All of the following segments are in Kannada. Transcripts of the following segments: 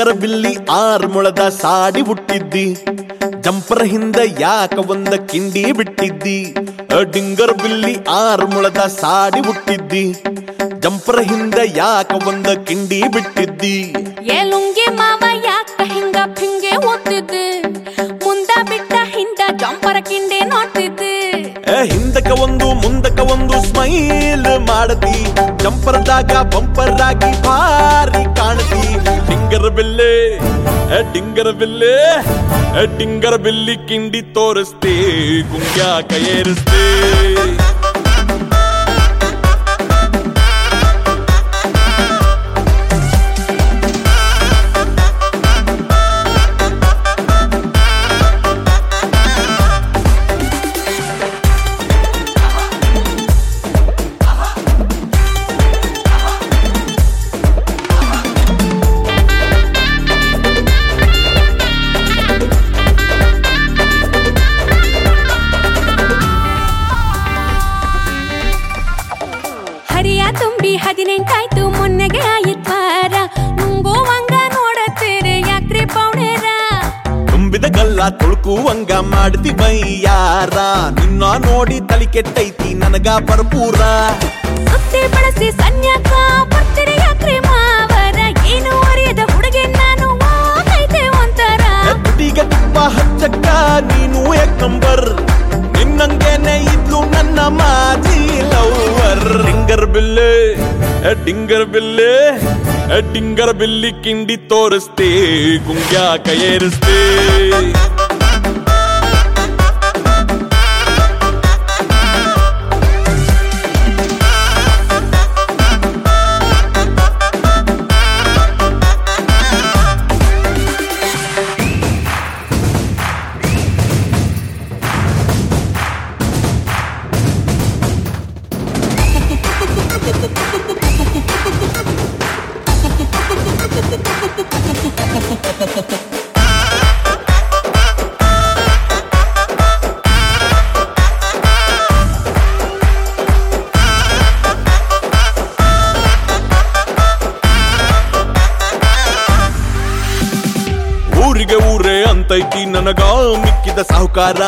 ಡಿಂಗರ ಬಿಲ್ಲಿ 6 ಮೊಳದ ಸಾಡಿ ಹುಟ್ಟಿದ್ದಿ, ಜಂಪರ್ ಹಿಂದ ಯಾಕ ಒಂದ ಕಿಂಡಿ ಬಿಟ್ಟಿದ್ದಿ. ಡಿಂಗರ ಬಿಲ್ಲಿ 6 ಮೊಳದ ಸಾಡಿ ಹುಟ್ಟಿದ್ದಿ, ಜಂಪರ್ ಹಿಂದ ಯಾಕ ಒಂದ ಕಿಂಡಿ ಬಿಟ್ಟಿದ್ದಿ. ಲುಂಗಿ ಮಾವ ಯಾಕ ಹಿಂಗ ಪಿಂಗೆ ಓದ್ತಿದ್ದೆ, ಮುಂದ ಬಿಟ್ಟ ಹಿಂದ ಜಂಪರ ಕಿಂಡಿ ನೋಡ್ತಿದ್ದೆ. ಹಿಂದಕ ಒಂದು ಮುಂದಕ ಒಂದು ಸ್ಮೈಲ್ ಮಾಡತಿ, ಜಂಪರ್ದಾಗ ಬಂಪರ್ ಆಗಿ ಭಾರಿ ಕಾಣತಿ. ಡಿಂಗರ ಬಿಲ್ಲೆ ಡಿಂಗರ ಬಿಲ್ಲೆ ಡಿಂಗರ ಬಿಲ್ಲಿ ಕಿಂಡಿ ತೋರಿಸ್ತೆ, ಗುಂಗ್ಯಾಕ ಏರಿಸ್ತೆ. ಹರಿಯ ತುಂಬಿ 18 ಆಯ್ತು, ಮೊನ್ನೆಗೆ ಆಯಿತ್ವಾರ. ನುಂಗೋವಂಗ ನೋಡತ್ತೀರಿ ಯಾಕ್ರಿ ಪೌಣೇರ, ತುಂಬಿದ ಗಲ್ಲ ತುಳುಕುವಂಗ ಮಾಡ್ತಿ ಬೈಯಾರ. ನಿನ್ನ ನೋಡಿ ತಲಿ ಕೆಟ್ಟೈತಿ ನನಗ ಭರ್ಪೂರ. ಸುತ್ತಿ ಬಳಸಿ ಸನ್ಯಾಕ ಬರ್ತೀರಿ ಯಾಕ್ರಿ ಮಾವರ, ಏನು ಅರಿಯದ ಹುಡುಗಿ ನಾನು ಆಗೈತೆ ಒಂಥರ. ತುಟಿಗ ತುಪ್ಪ ಹಚ್ಚಕ್ಕ ನೀನು ಏಕ್ ನಂಬರ್, ನಿನ್ನಂಗೇನೆ ಇದ್ಲು ನನ್ನ ಮಾಜಿ ಲವರ್. ಡಿಂಗರ್ ಬಿಲ್ಲೆ ಡಿಂಗರ್ ಬಿಲ್ಲೆ ಡಿಂಗರ್ ಬಿಲ್ಲಿ ಕಿಂಡಿ ತೋರಿಸ್ತೆ, ಗುಂಗ್ಯಾಕ ಏರಿಸ್ತೆ. ಊರಿಗೆ ಊರೇ ಅಂತೈತಿ ನನಗ ಮಿಕ್ಕಿದ ಸಾಹುಕಾರ.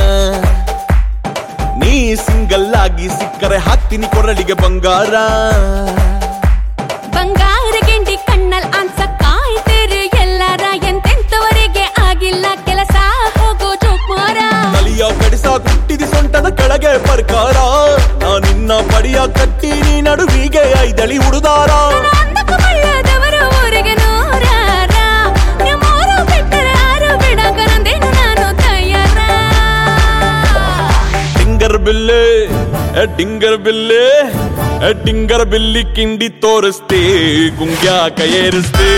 ನೀ ಸಿಂಗಲ್ ಆಗಿ ಸಿಕ್ಕರೆ ಹಾಕ್ತೀನಿ ಕೊರಳಿಗೆ ಬಂಗಾರ. ಬಂಗಾರ ಗೆಂಡಿ ಕಣ್ಣಲ್ ಅನ್ಸ ಕಾಯ್ತೀರಿ ಎಲ್ಲಾರ, ಎಂತೆಂತವರೆಗೆ ಆಗಿಲ್ಲ ಕೆಲಸ ಹೋಗೋ ಜೋಕ್ಮಾರ. ತಲಿಯ ಕಡಿಸ ಕುಟ್ಟಿದಿ ಸೊಂಟದ ಕೆಳಗೆ ಬರ್ಕಾರ, ನಾ ನಿನ್ನ ಪಡಿಯ ಕಟ್ಟಿ ನೀ ನಡುವಿಗೆ 5 ಅಡಿ ಹುಡುದಾರ. ಬಳ್ಳದವರು ಊರಿಗೆ ನೂರಾರ, ನಿಮ್ಮೂರು ಬಿಟ್ಟರೆ ಯಾರು ಬಿಡಕ ನಂದೇನು ನಾನು ತಯಾರ. ಡಿಂಗರ್ ಬಿಲ್ಲೆ ಡಿಂಗರ್ ಬಿಲ್ಲೆ ಡಿಂಗರ್ ಬಿಲ್ಲಿ ಕಿಂಡಿ ತೋರಿಸ್ತೆ, ಗುಂಗ್ಯಾಕ ಏರಿಸ್ತೆ.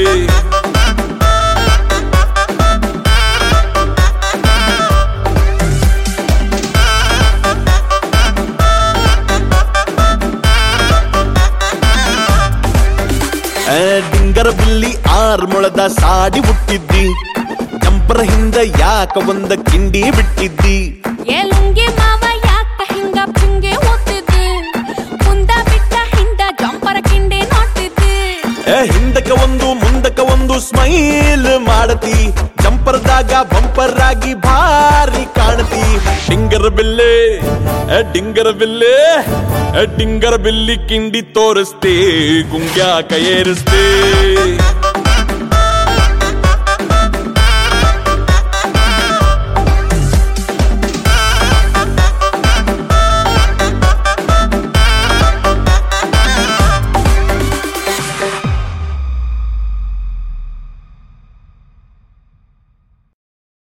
ಡಿಂಗರ ಬಿಲ್ಲಿ 6 ಮೊಳದ ಸಾಡಿ ಹುಟ್ಟಿದ್ದಿ, ಜಂಪರ ಹಿಂದ ಯಾಕ ಒಂದ ಕಿಂಡಿ ಬಿಟ್ಟಿದ್ದಿ. ಲುಂಗಿ ಮಾವ ಯಾಕ ಹಿಂಗ ಪಿಂಗೆ ಓದ್ತಿದ್ದೆ, ಮುಂದ ಬಿಟ್ಟ ಹಿಂದ ಜಂಪರ ಕಿಂಡಿ ನೋಡ್ತಿದ್ದೆ. ಹಿಂದಕ ಒಂದು ಮುಂದಕ ಒಂದು ಸ್ಮೈಲ್ ಮಾಡತಿ, ಜಂಪರ್ದಾಗ ಬಂಪರ್ ಆಗಿ ಭಾರಿ ಕಾಣತಿ. ಡಿಂಗರ ಬಿಲ್ಲೆ ಡಿಂಗರ ಬಿಲ್ಲೆ ಡಿಂಗರ ಬಿಲ್ಲಿ ಕಿಂಡಿ ತೋರಿಸ್ತೆ, ಗುಂಗ್ಯಾಕ ಏರಿಸ್ತೆ.